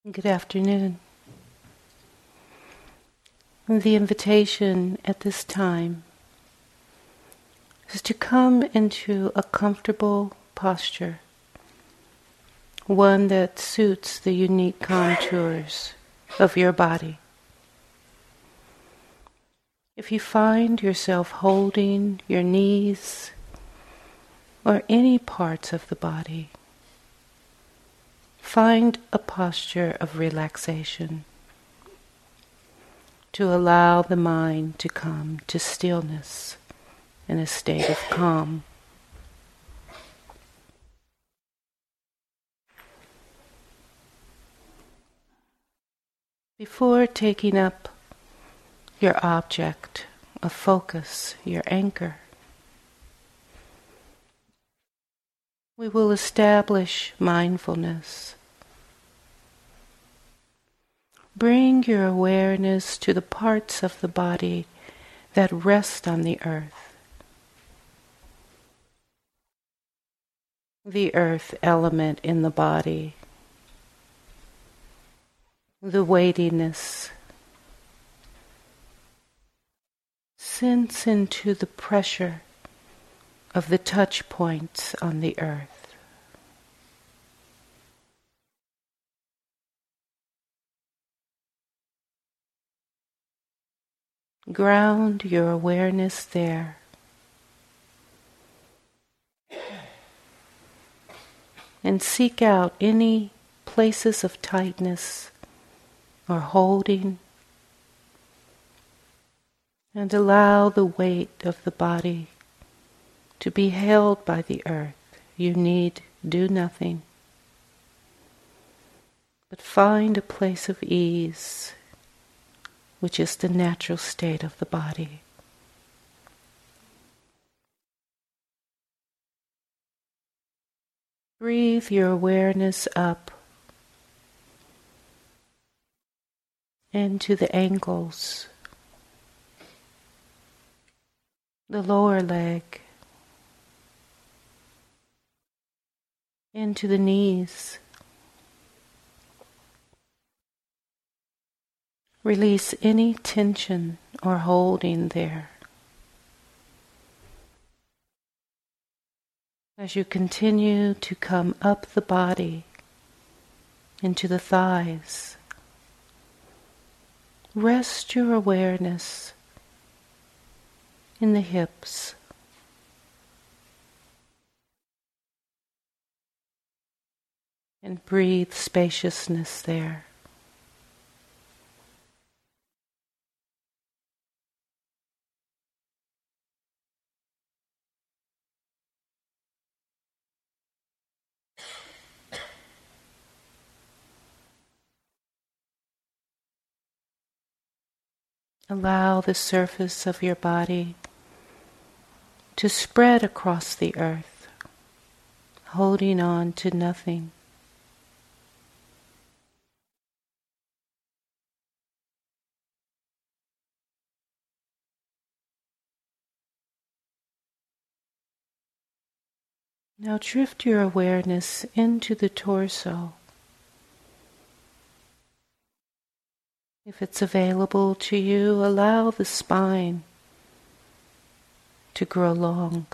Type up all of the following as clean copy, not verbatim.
Good afternoon. The invitation at this time is to come into a comfortable posture, one that suits the unique contours of your body. If you find yourself holding your knees or any parts of the body, find a posture of relaxation to allow the mind to come to stillness in a state of calm. Before taking up your object of focus, your anchor, we will establish mindfulness. Bring your awareness to the parts of the body that rest on the earth element in the body, the weightiness. Sense into the pressure of the touch points on the earth. Ground your awareness there. And seek out any places of tightness or holding, and allow the weight of the body to be held by the earth. You need do nothing, but find a place of ease, which is the natural state of the body. Breathe your awareness up into the ankles, the lower leg, into the knees. Release any tension or holding there. As you continue to come up the body into the thighs, rest your awareness in the hips. And breathe spaciousness there. Allow the surface of your body to spread across the earth, holding on to nothing. Now drift your awareness into the torso. If it's available to you, allow the spine to grow long,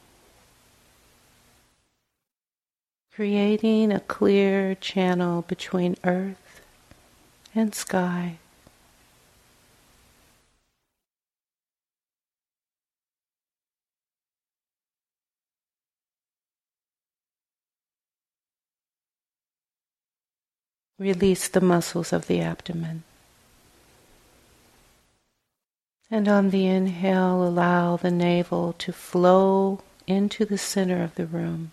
creating a clear channel between earth and sky. Release the muscles of the abdomen. And on the inhale, allow the navel to flow into the center of the room.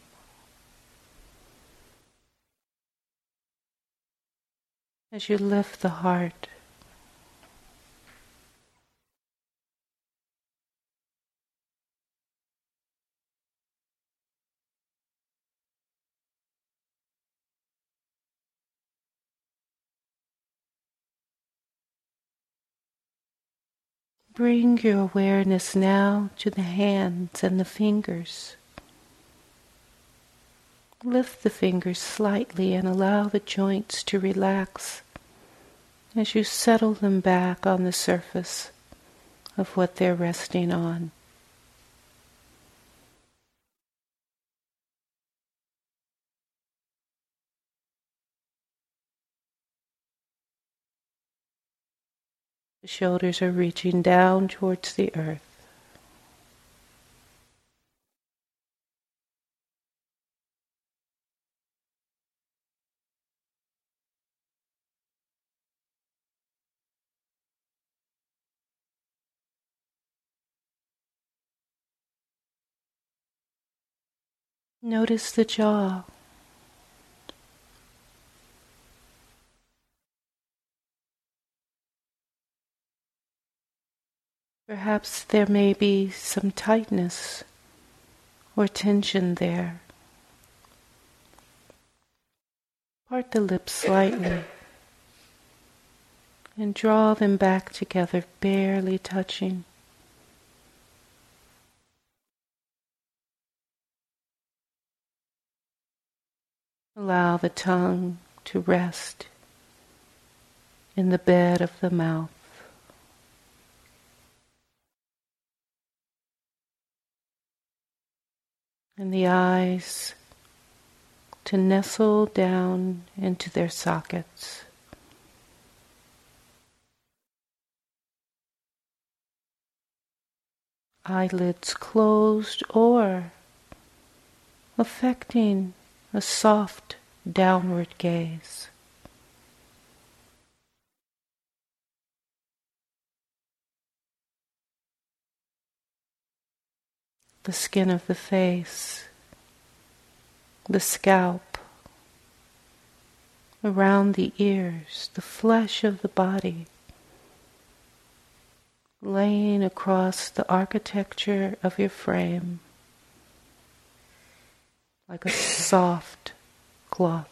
As you lift the heart, bring your awareness now to the hands and the fingers. Lift the fingers slightly and allow the joints to relax as you settle them back on the surface of what they're resting on. The shoulders are reaching down towards the earth. Notice the jaw. Perhaps there may be some tightness or tension there. Part the lips slightly and draw them back together, barely touching. Allow the tongue to rest in the bed of the mouth. And the eyes to nestle down into their sockets. Eyelids closed or affecting a soft downward gaze. The skin of the face, the scalp, around the ears, the flesh of the body, laying across the architecture of your frame like a soft cloth.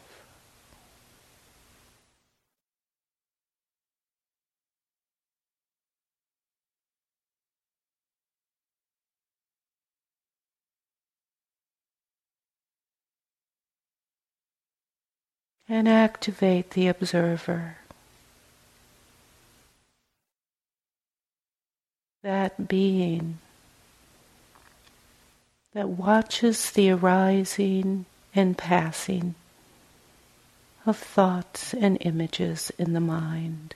And activate the observer, that being that watches the arising and passing of thoughts and images in the mind.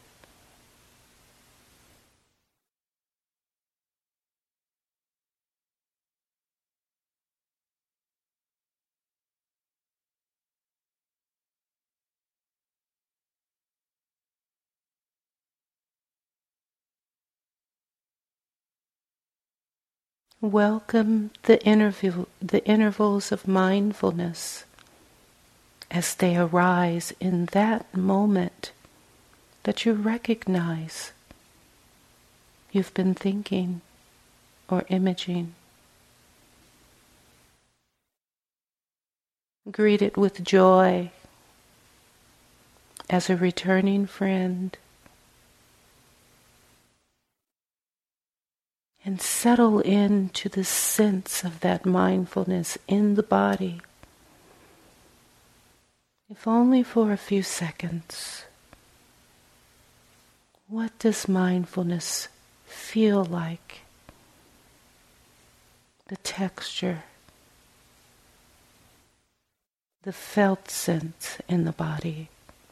Welcome the intervals of mindfulness as they arise in that moment that you recognize you've been thinking or imaging. Greet it with joy as a returning friend, and settle into the sense of that mindfulness in the body, if only for a few seconds. What does mindfulness feel like? The texture, the felt sense in the body.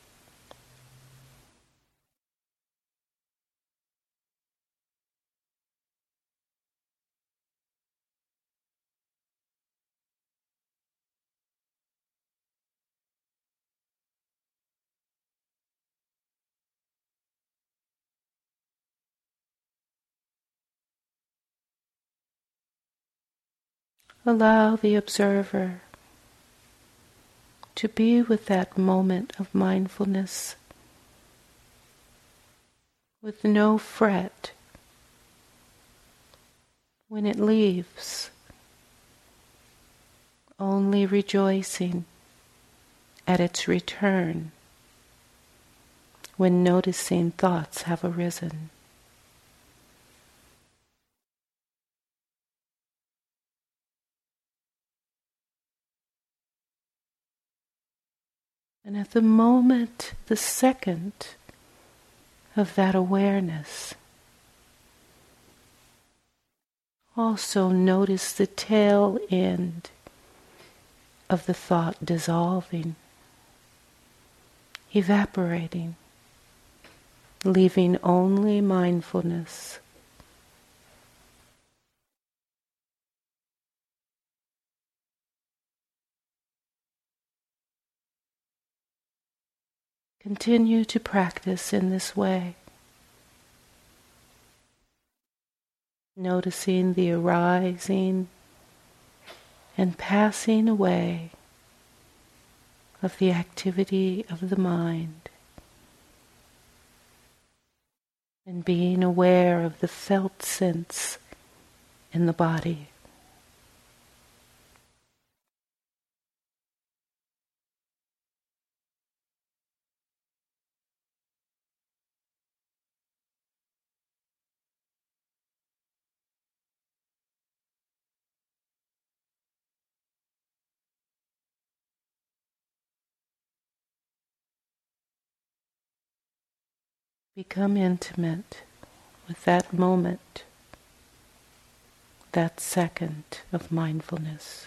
Allow the observer to be with that moment of mindfulness with no fret. When it leaves, only rejoicing at its return when noticing thoughts have arisen. And at the moment, the second of that awareness, also notice the tail end of the thought dissolving, evaporating, leaving only mindfulness. Continue to practice in this way, noticing the arising and passing away of the activity of the mind, and being aware of the felt sense in the body. Become intimate with that moment, that second of mindfulness,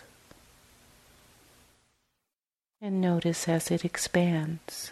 and notice as it expands.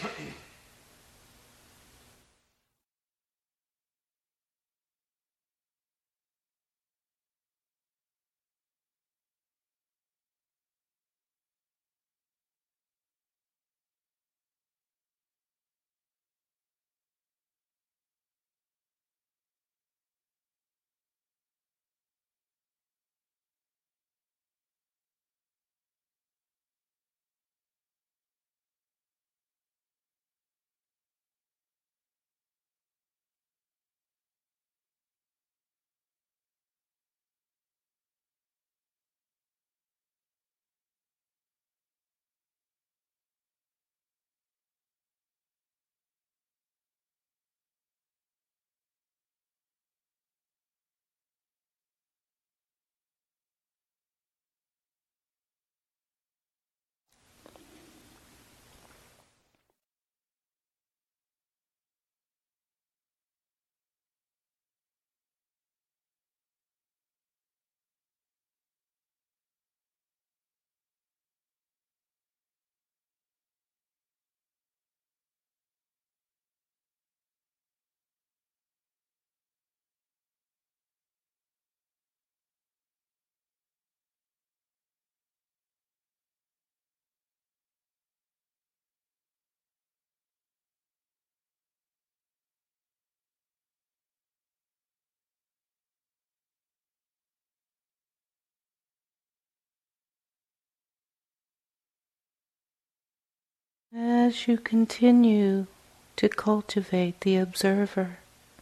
As you continue to cultivate the observer,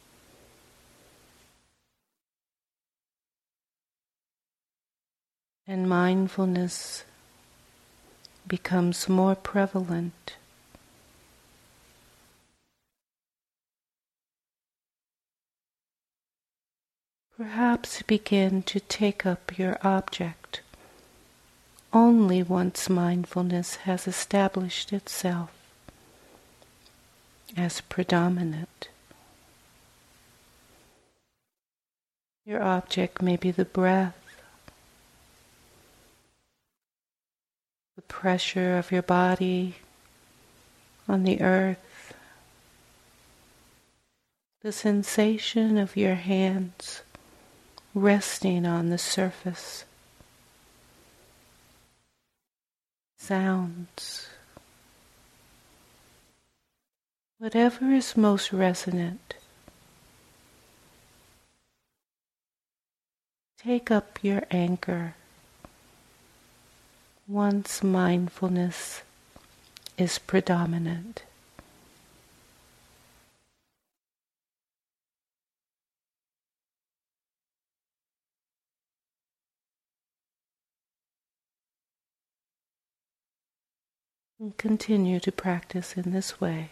and mindfulness becomes more prevalent, perhaps begin to take up your object only once mindfulness has established itself as predominant. Your object may be the breath, the pressure of your body on the earth, the sensation of your hands resting on the surface, sounds, whatever is most resonant. Take up your anchor once mindfulness is predominant. And continue to practice in this way.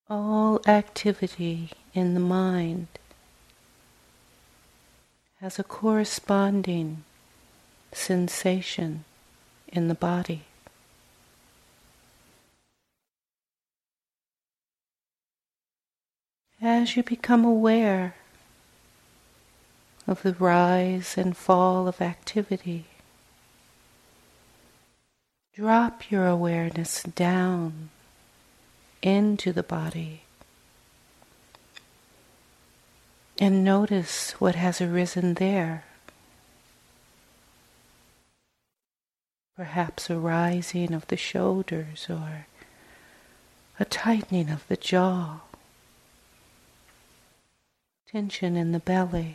All activity in the mind has a corresponding sensation in the body. As you become aware of the rise and fall of activity, drop your awareness down into the body and notice what has arisen there. Perhaps a rising of the shoulders or a tightening of the jaw, tension in the belly.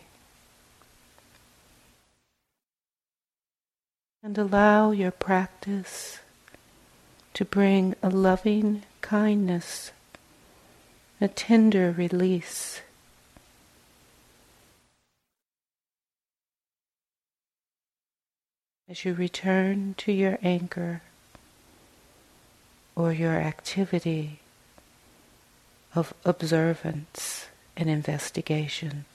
And allow your practice to bring a loving kindness, a tender release. As you return to your anchor or your activity of observance and investigation.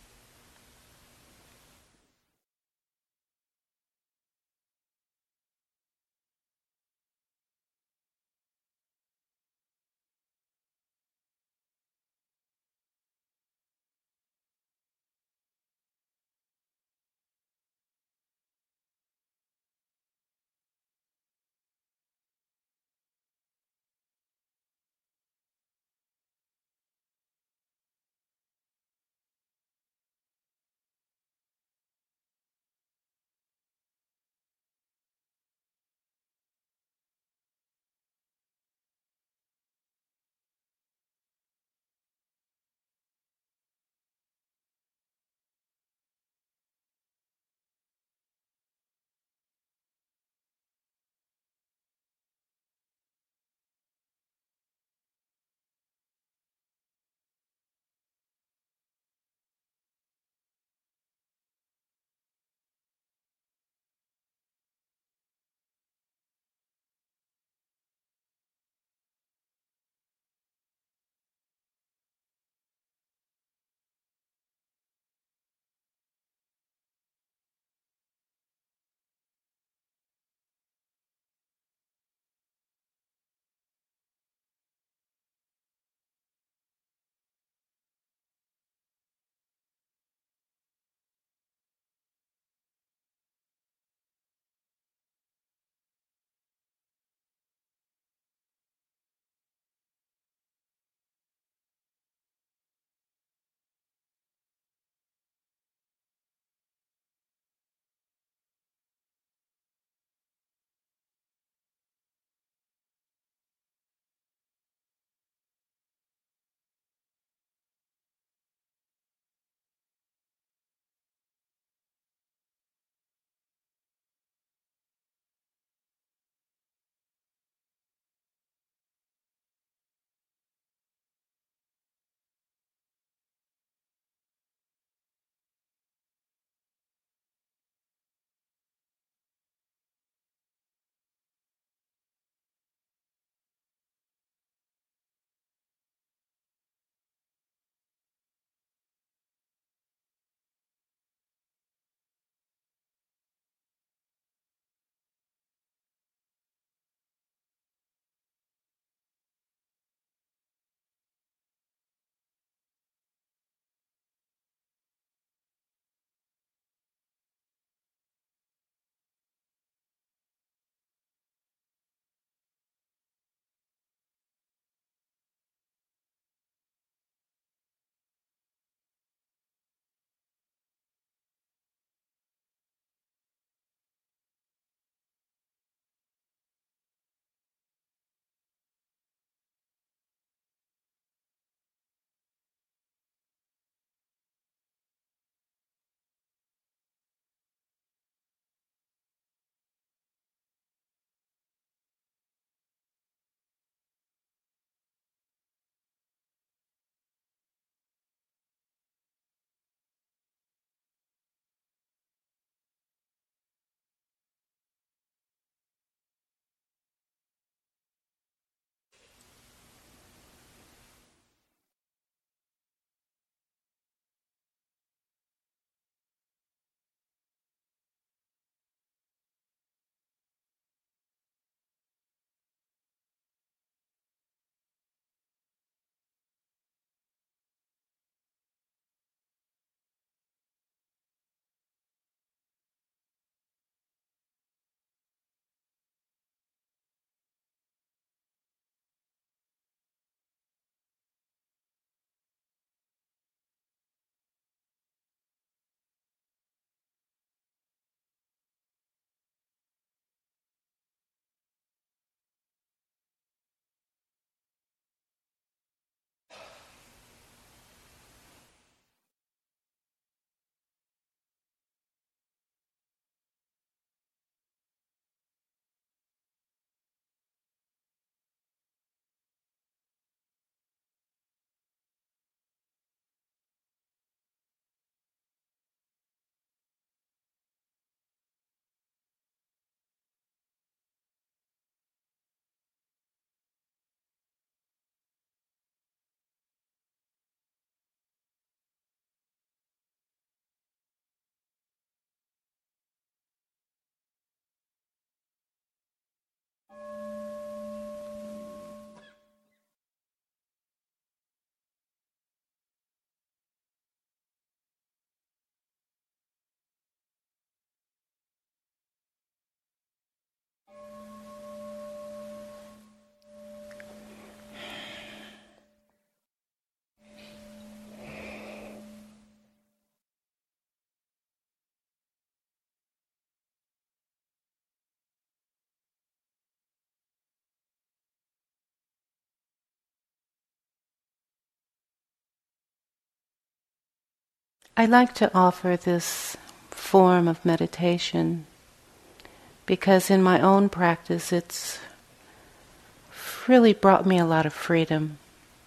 I like to offer this form of meditation because in my own practice it's really brought me a lot of freedom.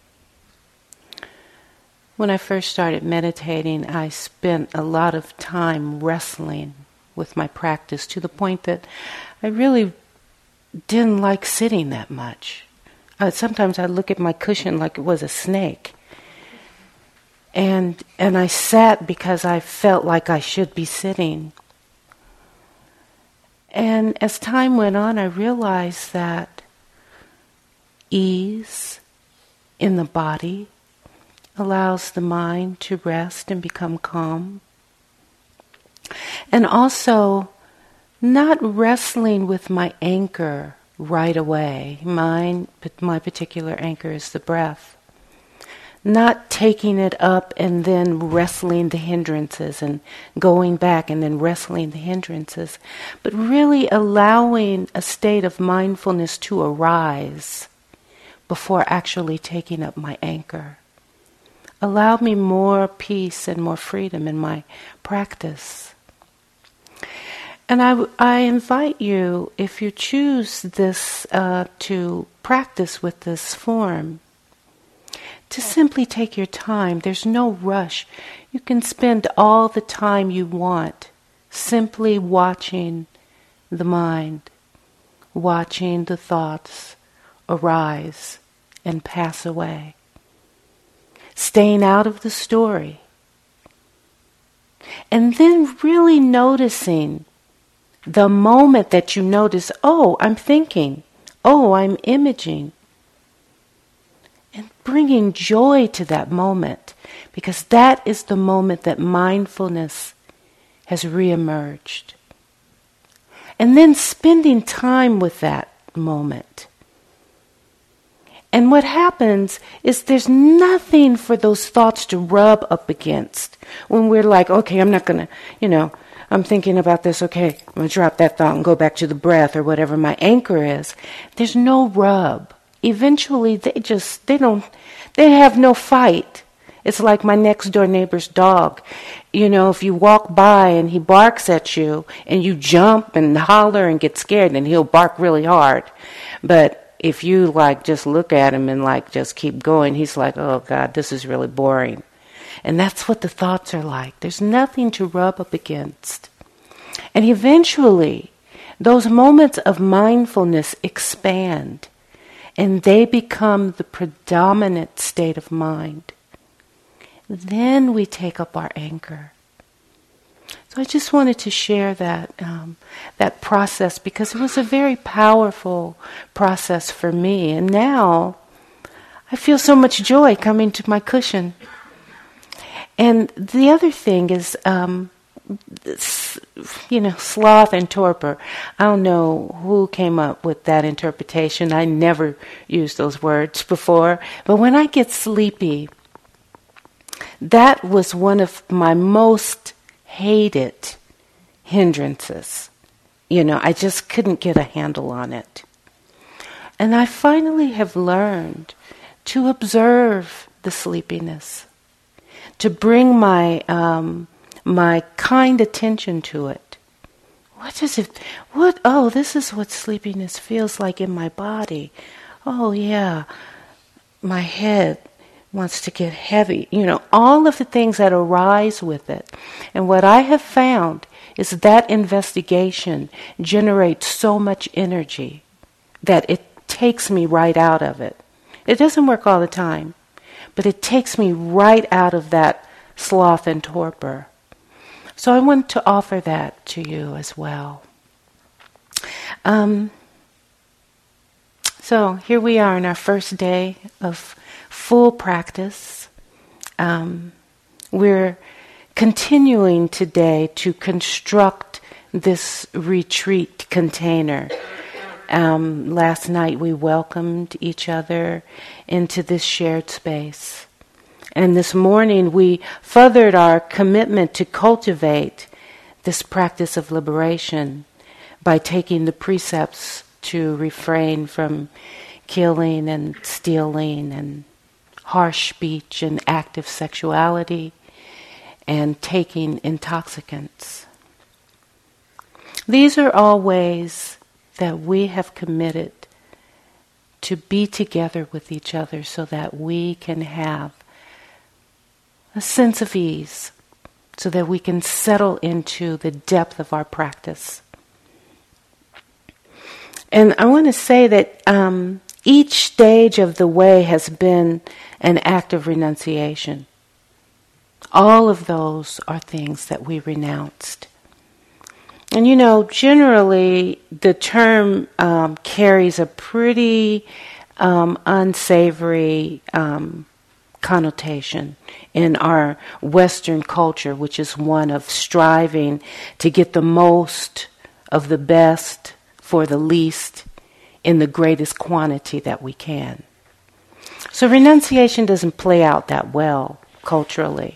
When I first started meditating, I spent a lot of time wrestling with my practice to the point that I really didn't like sitting that much. Sometimes I look at my cushion like it was a snake. And I sat because I felt like I should be sitting. And as time went on, I realized that ease in the body allows the mind to rest and become calm. And also, not wrestling with my anchor right away. My particular anchor is the breath. Not taking it up and then wrestling the hindrances and going back and then wrestling the hindrances, but really allowing a state of mindfulness to arise before actually taking up my anchor. Allow me more peace and more freedom in my practice. And I invite you, if you choose this to practice with this form, to simply take your time. There's no rush. You can spend all the time you want simply watching the mind, watching the thoughts arise and pass away, staying out of the story, and then really noticing the moment that you notice, oh, I'm thinking, oh, I'm imaging, and bringing joy to that moment, because that is the moment that mindfulness has reemerged. And then spending time with that moment. And what happens is there's nothing for those thoughts to rub up against. When we're like, okay, I'm not going to, I'm thinking about this, okay, I'm going to drop that thought and go back to the breath or whatever my anchor is. There's no rub. Eventually they have no fight. It's like my next door neighbor's dog. If you walk by and he barks at you and you jump and holler and get scared, then he'll bark really hard. But if you just look at him and just keep going, he's like, oh God, this is really boring. And that's what the thoughts are like. There's nothing to rub up against. And eventually, those moments of mindfulness expand, and they become the predominant state of mind. Then we take up our anchor. So I just wanted to share that process because it was a very powerful process for me. And now I feel so much joy coming to my cushion. And the other thing is, sloth and torpor. I don't know who came up with that interpretation. I never used those words before. But when I get sleepy, that was one of my most hated hindrances. I just couldn't get a handle on it. And I finally have learned to observe the sleepiness, to bring my kind attention to it. What is it? Oh, this is what sleepiness feels like in my body. Oh yeah, my head wants to get heavy. All of the things that arise with it. And what I have found is that investigation generates so much energy that it takes me right out of it. It doesn't work all the time, but it takes me right out of that sloth and torpor. So I want to offer that to you as well. So here we are in our first day of full practice. We're continuing today to construct this retreat container. Last night we welcomed each other into this shared space. And this morning we furthered our commitment to cultivate this practice of liberation by taking the precepts to refrain from killing and stealing and harsh speech and active sexuality, and taking intoxicants. These are all ways that we have committed to be together with each other so that we can have a sense of ease, so that we can settle into the depth of our practice. And I want to say that each stage of the way has been an act of renunciation. All of those are things that we renounced. And generally the term carries a pretty unsavory connotation in our Western culture, which is one of striving to get the most of the best for the least in the greatest quantity that we can. So renunciation doesn't play out that well culturally.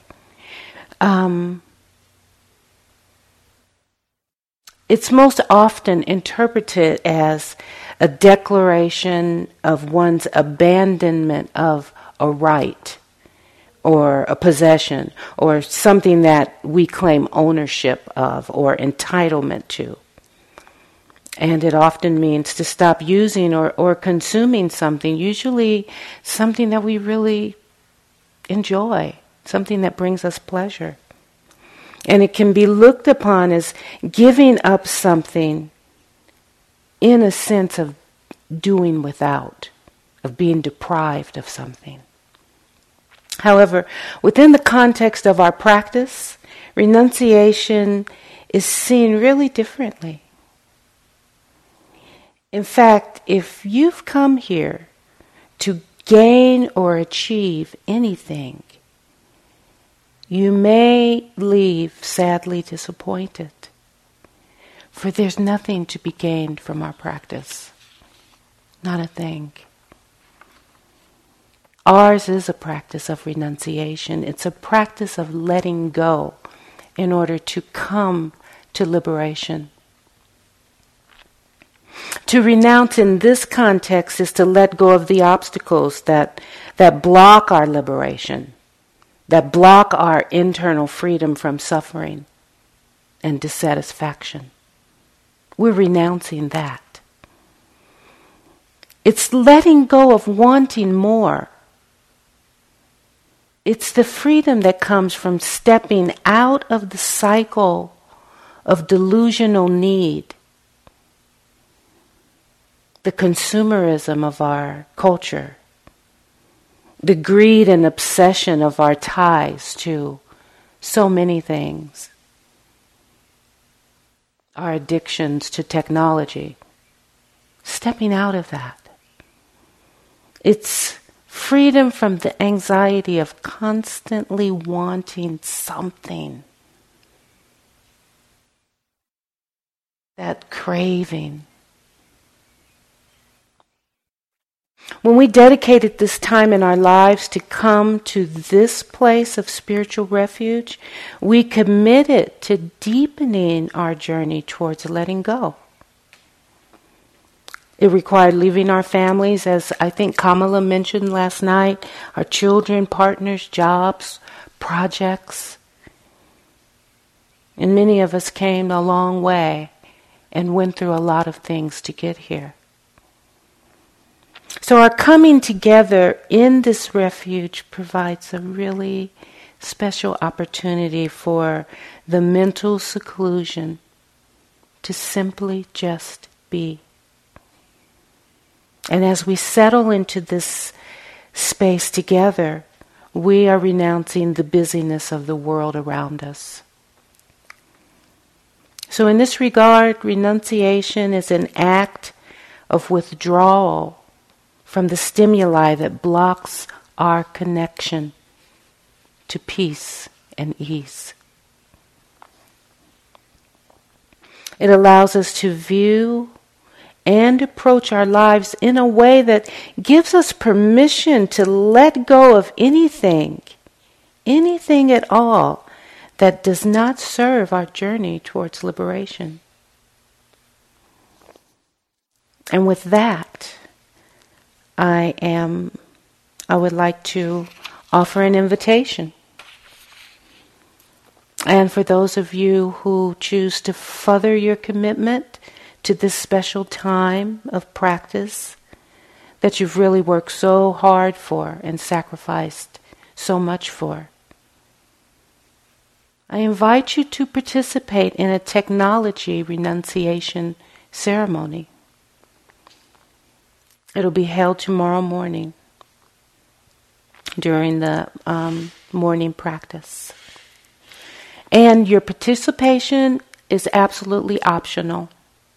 It's most often interpreted as a declaration of one's abandonment of a right or a possession or something that we claim ownership of or entitlement to. And it often means to stop using or consuming something, usually something that we really enjoy, something that brings us pleasure. And it can be looked upon as giving up something in a sense of doing without, of being deprived of something. However, within the context of our practice, renunciation is seen really differently. In fact, if you've come here to gain or achieve anything, you may leave sadly disappointed, for there's nothing to be gained from our practice. Not a thing. Ours is a practice of renunciation. It's a practice of letting go in order to come to liberation. To renounce in this context is to let go of the obstacles that block our liberation, that block our internal freedom from suffering and dissatisfaction. We're renouncing that. It's letting go of wanting more. It's the freedom that comes from stepping out of the cycle of delusional need, the consumerism of our culture, the greed and obsession of our ties to so many things, our addictions to technology, stepping out of that. It's freedom from the anxiety of constantly wanting something, that craving. When we dedicated this time in our lives to come to this place of spiritual refuge, we committed to deepening our journey towards letting go. It required leaving our families, as I think Kamala mentioned last night, our children, partners, jobs, projects. And many of us came a long way and went through a lot of things to get here. So our coming together in this refuge provides a really special opportunity for the mental seclusion to simply just be. And as we settle into this space together, we are renouncing the busyness of the world around us. So in this regard, renunciation is an act of withdrawal from the stimuli that blocks our connection to peace and ease. It allows us to view and approach our lives in a way that gives us permission to let go of anything at all that does not serve our journey towards liberation. And with that, I would like to offer an invitation. And for those of you who choose to further your commitment to this special time of practice that you've really worked so hard for and sacrificed so much for, I invite you to participate in a technology renunciation ceremony. It'll be held tomorrow morning during the morning practice. And your participation is absolutely optional,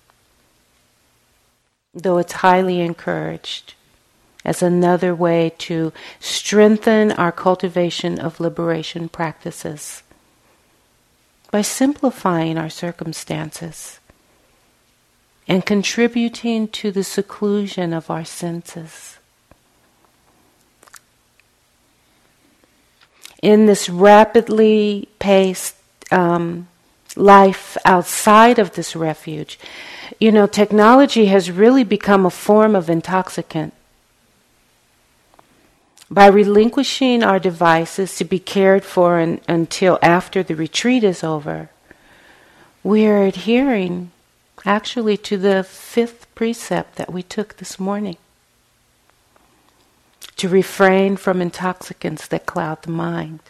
though it's highly encouraged as another way to strengthen our cultivation of liberation practices by simplifying our circumstances and contributing to the seclusion of our senses. In this rapidly paced life outside of this refuge, technology has really become a form of intoxicant. By relinquishing our devices to be cared for until after the retreat is over, we are adhering actually to the 5th precept that we took this morning: to refrain from intoxicants that cloud the mind.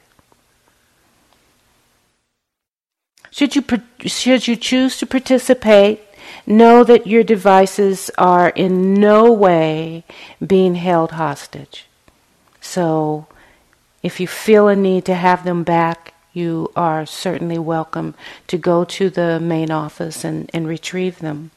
Should you choose to participate, know that your devices are in no way being held hostage. So if you feel a need to have them back, you are certainly welcome to go to the main office and retrieve them.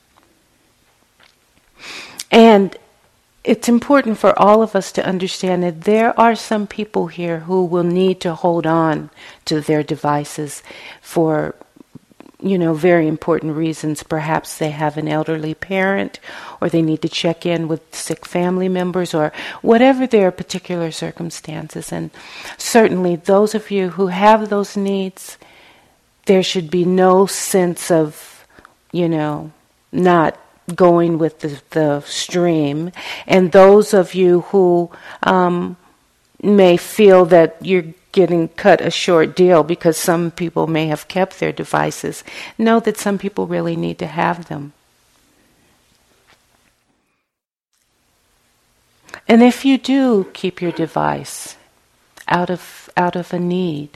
And it's important for all of us to understand that there are some people here who will need to hold on to their devices for very important reasons. Perhaps they have an elderly parent, or they need to check in with sick family members, or whatever their particular circumstances. And certainly those of you who have those needs, there should be no sense of, not going with the stream. And those of you who may feel that you're getting cut a short deal because some people may have kept their devices, know that some people really need to have them. And if you do keep your device out of a need,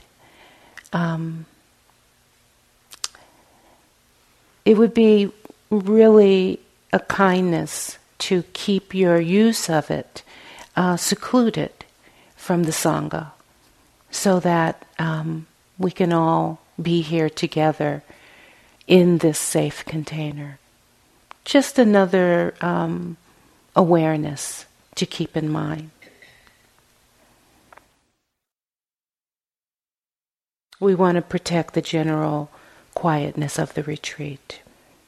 it would be really a kindness to keep your use of it secluded from the Sangha, so that we can all be here together in this safe container. Just another awareness to keep in mind. We want to protect the general quietness of the retreat.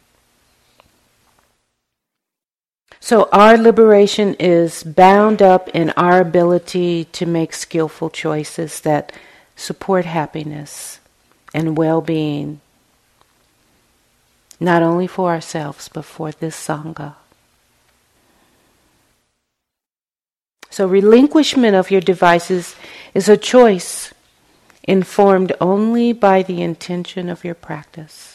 So our liberation is bound up in our ability to make skillful choices that support happiness and well-being, not only for ourselves, but for this Sangha. So relinquishment of your devices is a choice informed only by the intention of your practice.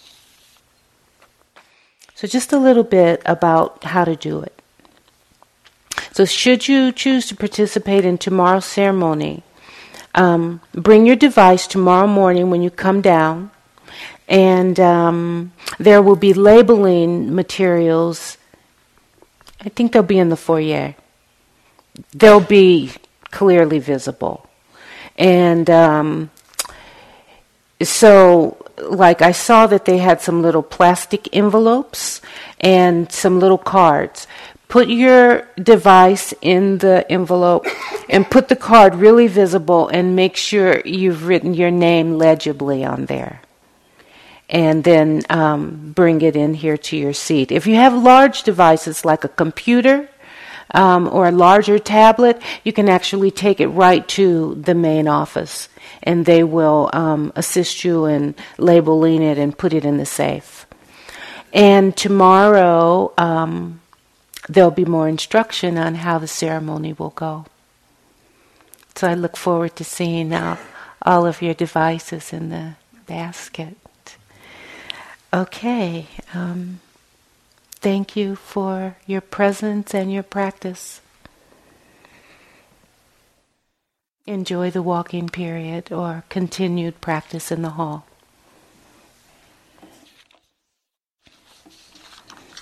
So just a little bit about how to do it. So should you choose to participate in tomorrow's ceremony, bring your device tomorrow morning when you come down, and there will be labeling materials. I think they'll be in the foyer. They'll be clearly visible. And so, like, I saw that they had some little plastic envelopes and some little cards. Put your device in the envelope and put the card really visible, and make sure you've written your name legibly on there. And then bring it in here to your seat. If you have large devices like a computer or a larger tablet, you can actually take it right to the main office, and they will assist you in labeling it and put it in the safe. And tomorrow there'll be more instruction on how the ceremony will go. So I look forward to seeing all of your devices in basket. Okay. Thank you for your presence and your practice. Enjoy the walking period or continued practice in the hall.